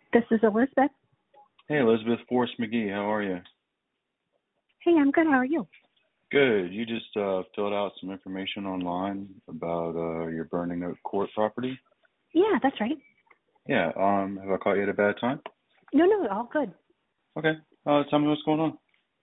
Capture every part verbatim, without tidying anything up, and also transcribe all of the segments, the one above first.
This is Elizabeth. Hey, Elizabeth, Forrest McGee, how are you? Hey, I'm good. How are you? Good. You just uh, filled out some information online about uh, your Burning Oak Court property? Yeah, that's right. Yeah. Um, have I caught you at a bad time? No, no, all good. Okay. Uh, tell me what's going on.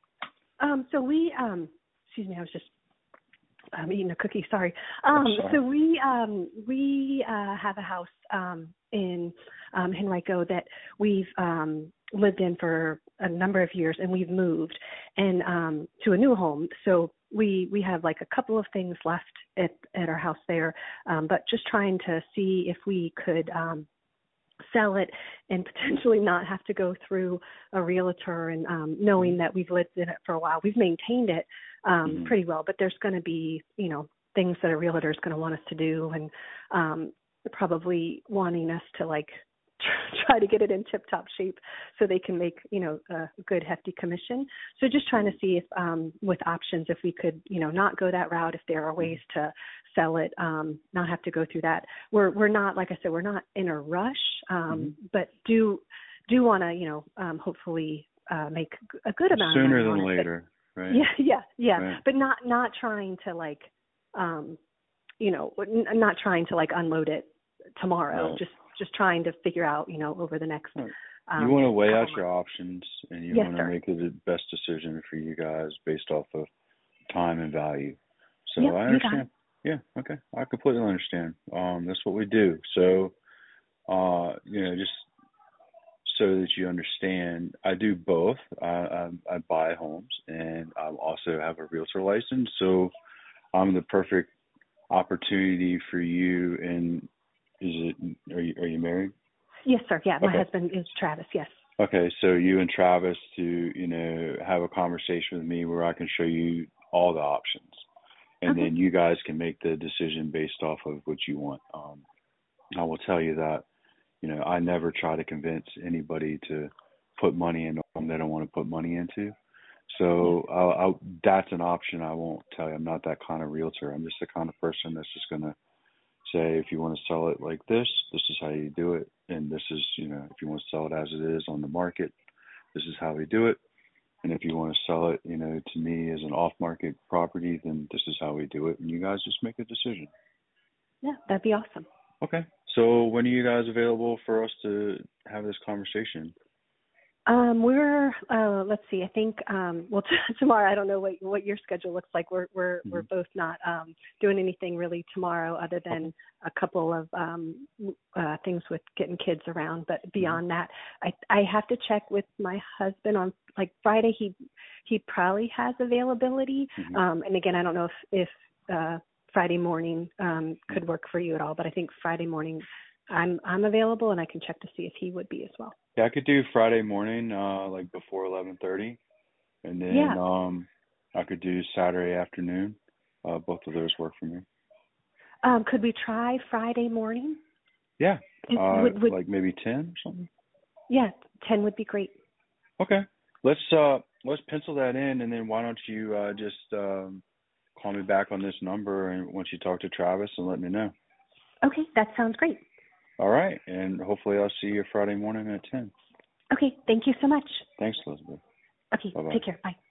Um, so we, um, excuse me, I was just um, eating a cookie. Sorry. Um, Sorry. so we, um, we uh, have a house um, in um, Henrico that we've um, lived in for a number of years, and we've moved and um, to a new home. So we we have like a couple of things left at at our house there, um, but just trying to see if we could. Um, sell it and potentially not have to go through a realtor, and um, knowing that we've lived in it for a while. We've maintained it um, Mm-hmm. pretty well, but there's going to be, you know, things that a realtor is going to want us to do, and um, probably wanting us to like try to get it in tip-top shape so they can make, you know, a good hefty commission. So just trying to see if um, with options, if we could, you know, not go that route, if there are ways to sell it, um, not have to go through that. We're we're not, like I said, we're not in a rush, um, Mm-hmm. but do do want to, you know, um, hopefully uh, make a good amount of Sooner money on than it. later, But, right? yeah, yeah, yeah. Right. But not not trying to like, um, you know, n- not trying to like unload it tomorrow. Right. Just just trying to figure out, you know, over the next Right. You um, want to weigh out couple your months. options, and you Yes, want to sir. make the best decision for you guys based off of time and value. So Yep, I you got it. understand. Yeah. Okay. I completely understand. Um, that's what we do. So, uh, you know, just so that you understand, I do both. I, I, I buy homes, and I also have a realtor license. So I'm the perfect opportunity for you. And is it? Are you are you married? Yes, sir. Yeah, my Okay. husband is Travis. Yes. Okay. So you and Travis to you know have a conversation with me where I can show you all the options, and Okay. then you guys can make the decision based off of what you want. Um, I will tell you that. You know, I never try to convince anybody to put money into them they don't want to put money into. Yeah. So I'll, I'll, that's an option I won't tell you. I'm not that kind of realtor. I'm just the kind of person that's just going to say, if you want to sell it like this, this is how you do it. And this is, you know, if you want to sell it as it is on the market, this is how we do it. And if you want to sell it, you know, to me as an off-market property, then this is how we do it. And you guys just make a decision. Yeah, that'd be awesome. Okay. So when are you guys available for us to have this conversation? Um, we're uh, let's see. I think um, well t- tomorrow. I don't know what what your schedule looks like. We're we're Mm-hmm. we're both not um, doing anything really tomorrow, other Okay. than a couple of um, uh, things with getting kids around. But Mm-hmm. beyond that, I I have to check with my husband on like Friday. He he probably has availability. Mm-hmm. Um, and again, I don't know if if uh, Friday morning um, Mm-hmm. could work for you at all. But I think Friday morning I'm I'm available, and I can check to see if he would be as well. Yeah, I could do Friday morning, uh, like before eleven thirty, and Yeah. then um, I could do Saturday afternoon. Uh, both of those work for me. Um, could we try Friday morning? Yeah, It uh, would, would, like maybe ten or something. yeah, ten would be great. Okay, let's uh, let's pencil that in, and then why don't you uh, just um, call me back on this number, and once you talk to Travis, and let me know. Okay, that sounds great. All right, and hopefully I'll see you Friday morning at ten. Okay, thank you so much. Thanks, Elizabeth. Okay, Bye bye. take care. Bye.